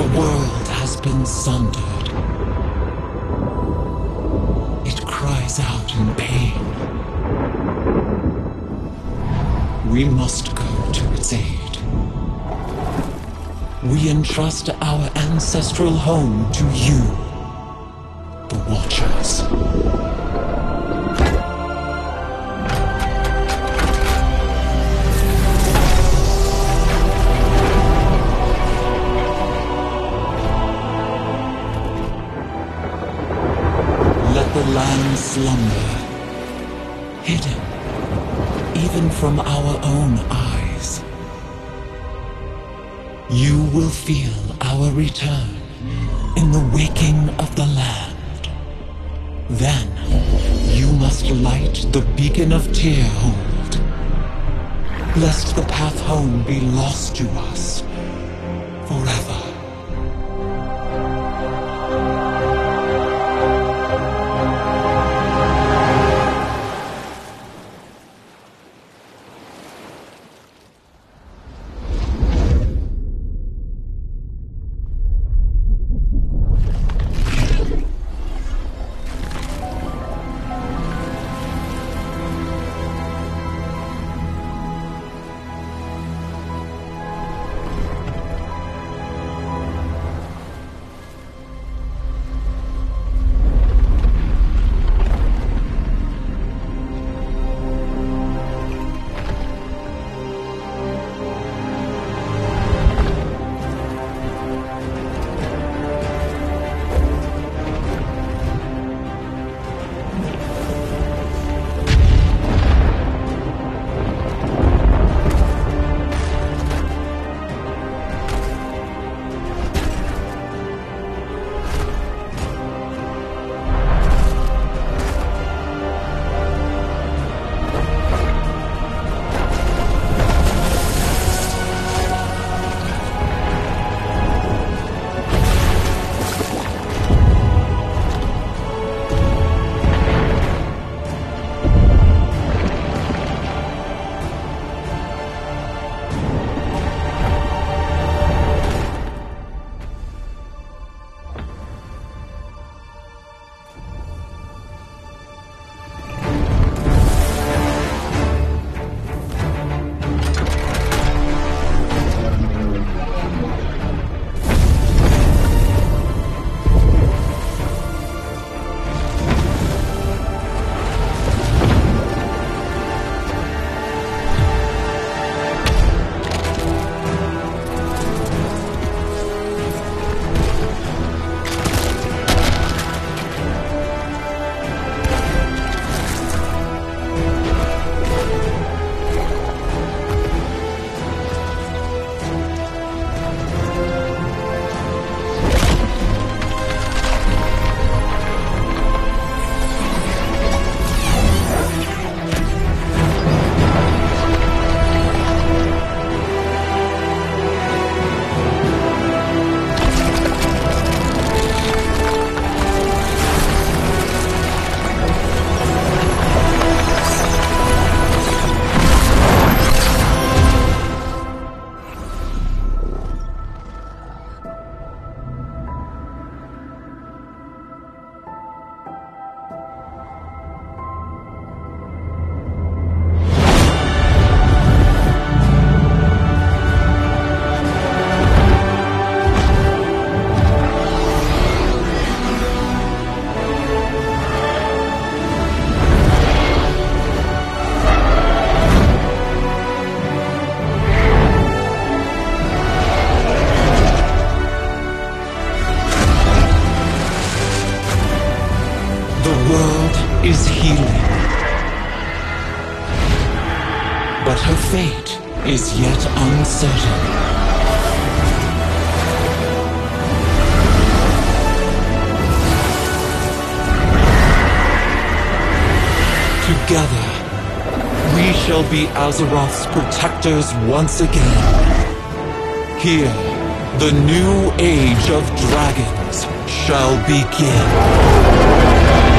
world has been sundered. It cries out in pain. We must go to its aid. We entrust our ancestral home to you, the Watchers. Let the land slumber, hidden even from our own eyes. You will feel our return in the waking of the land. Then you must light the beacon of Tearhold, lest the path home be lost to us forever. Is healing, but her fate is yet uncertain. Together, we shall be Azeroth's protectors once again. Here, the new age of dragons shall begin.